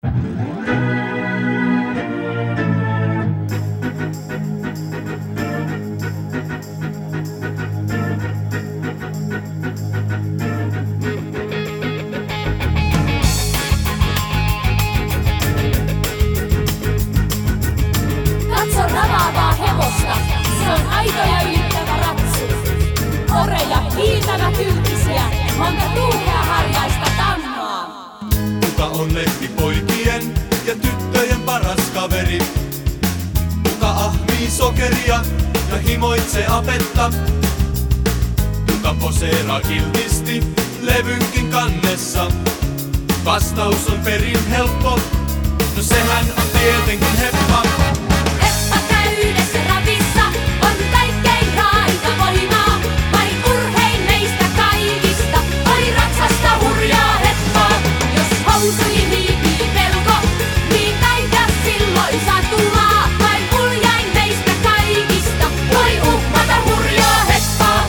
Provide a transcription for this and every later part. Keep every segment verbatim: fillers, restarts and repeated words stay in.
Katso ravaavaa hevosta, se on aito ja yllättävä ratsu. Oreja, hiiltävä kyltisiä, monta tuuhea harjaista tammaa. Kuka on lehtipoikien ja tyttöjen paras kaveri? Kuka ahmii sokeria ja himoitsee apetta? Kuka poseeraa kiltisti levynkin kannessa? Vastaus on perin helppo, no sehän on tietenkin Heppa. Heppa täydessä ravissa on kaikkein raainta voimaa. Vain urhein meistä kaikista, oi ratsasta hurjaa Heppaa. Jos housuihin hiipii pelko, niin taida silloin satulaa. Vain uljain meistä kaikista, voi uhmata hurjaa Heppaa.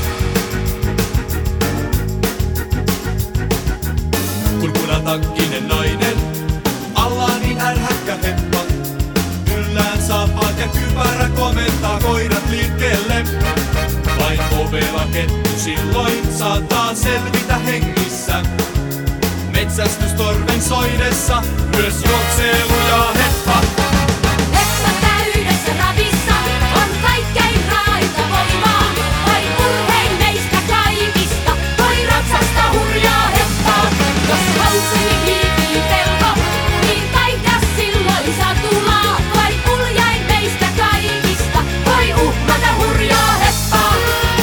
Kurkunatakkinen nainen, alla niin ärhäkkä Heppa. Yllään saappaat ja kypärä komentaa koirat liikkeelle. Vain ovela kettu silloin saattaa selvitä hengissä. Metsästystorven soidessa myös juoksee lujaa Heppa. Heppa täydessä ravissa on kaikkein raainta voimaa. Vain urhein meistä kaikista, voi ratsasta hurjaa Heppaa. Jos housuihin hiipii pelko, niin taida silloin satulaa. Vain uljain meistä kaikista, voi uhmata hurjaa Heppaa.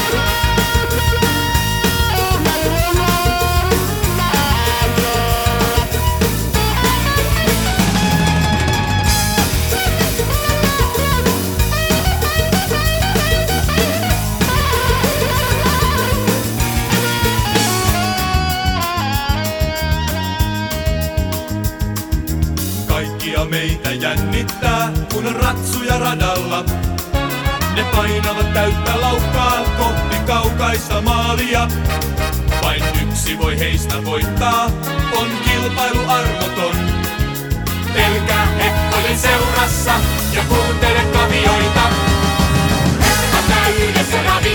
Kaikkia meitä jännittää, kun on ratsuja radalla. Ne painavat täyttä laukkaa kohti kaukaista maalia. Vain yksi voi heistä voittaa, on kilpailu armoton. Pelkää heppojen seurassa ja kuuntele kavioita. Heppa täydessä ravissa